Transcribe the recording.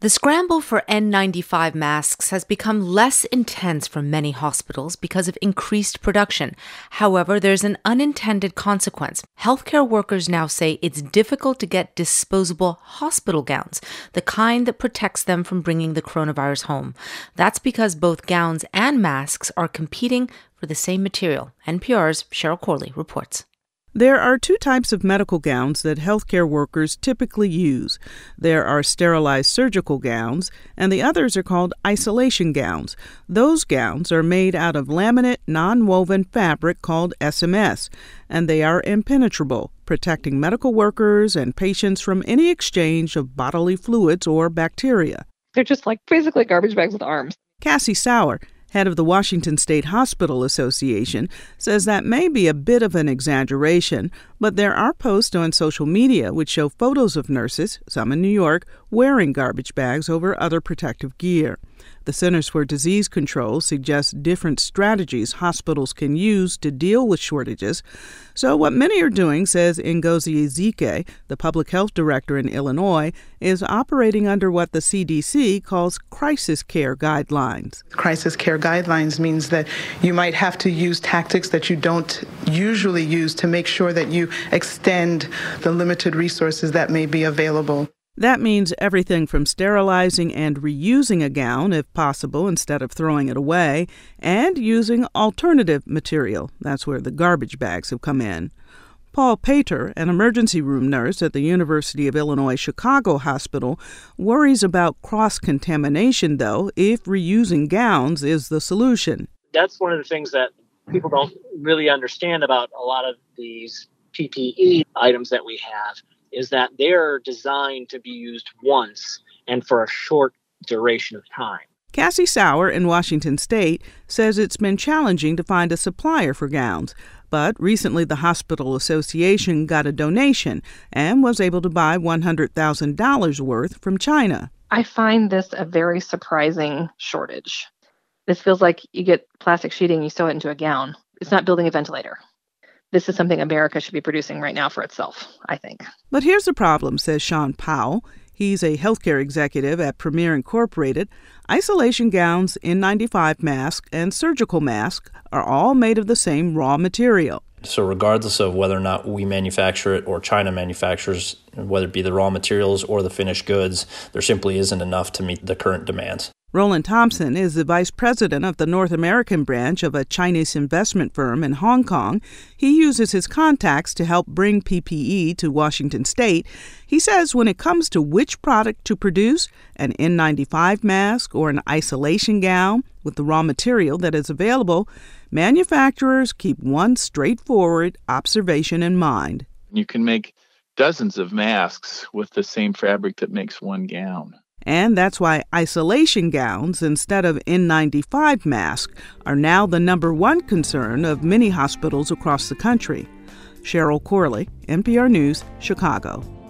The scramble for N95 masks has become less intense for many hospitals because of increased production. However, there's an unintended consequence. Healthcare workers now say it's difficult to get disposable hospital gowns, the kind that protects them from bringing the coronavirus home. That's because both gowns and masks are competing for the same material. NPR's Cheryl Corley reports. There are two types of medical gowns that healthcare workers typically use. There are sterilized surgical gowns, and the others are called isolation gowns. Those gowns are made out of laminate, non-woven fabric called SMS, and they are impenetrable, protecting medical workers and patients from any exchange of bodily fluids or bacteria. They're just like basically garbage bags with arms. Cassie Sauer, head of the Washington State Hospital Association, says that may be a bit of an exaggeration, but there are posts on social media which show photos of nurses, some in New York, wearing garbage bags over other protective gear. The Centers for Disease Control suggests different strategies hospitals can use to deal with shortages. So what many are doing, says Ngozi Ezike, the public health director in Illinois, is operating under what the CDC calls crisis care guidelines. Crisis care guidelines means that you might have to use tactics that you don't usually use to make sure that you extend the limited resources that may be available. That means everything from sterilizing and reusing a gown, if possible, instead of throwing it away, and using alternative material. That's where the garbage bags have come in. Paul Pater, an emergency room nurse at the University of Illinois Chicago Hospital, worries about cross-contamination, though, if reusing gowns is the solution. That's one of the things that people don't really understand about a lot of these PPE items that we have, is that they're designed to be used once and for a short duration of time. Cassie Sauer in Washington State says it's been challenging to find a supplier for gowns, but recently the Hospital Association got a donation and was able to buy $100,000 worth from China. I find this a very surprising shortage. This feels like you get plastic sheeting, you sew it into a gown. It's not building a ventilator. This is something America should be producing right now for itself, I think. But here's the problem, says Sean Powell. He's a healthcare executive at Premier Incorporated. Isolation gowns, N95 masks, and surgical masks are all made of the same raw material. So regardless of whether or not we manufacture it or China manufactures, whether it be the raw materials or the finished goods, there simply isn't enough to meet the current demands. Roland Thompson is the vice president of the North American branch of a Chinese investment firm in Hong Kong. He uses his contacts to help bring PPE to Washington State. He says when it comes to which product to produce, an N95 mask or an isolation gown with the raw material that is available, manufacturers keep one straightforward observation in mind. You can make dozens of masks with the same fabric that makes one gown. And that's why isolation gowns instead of N95 masks are now the number one concern of many hospitals across the country. Cheryl Corley, NPR News, Chicago.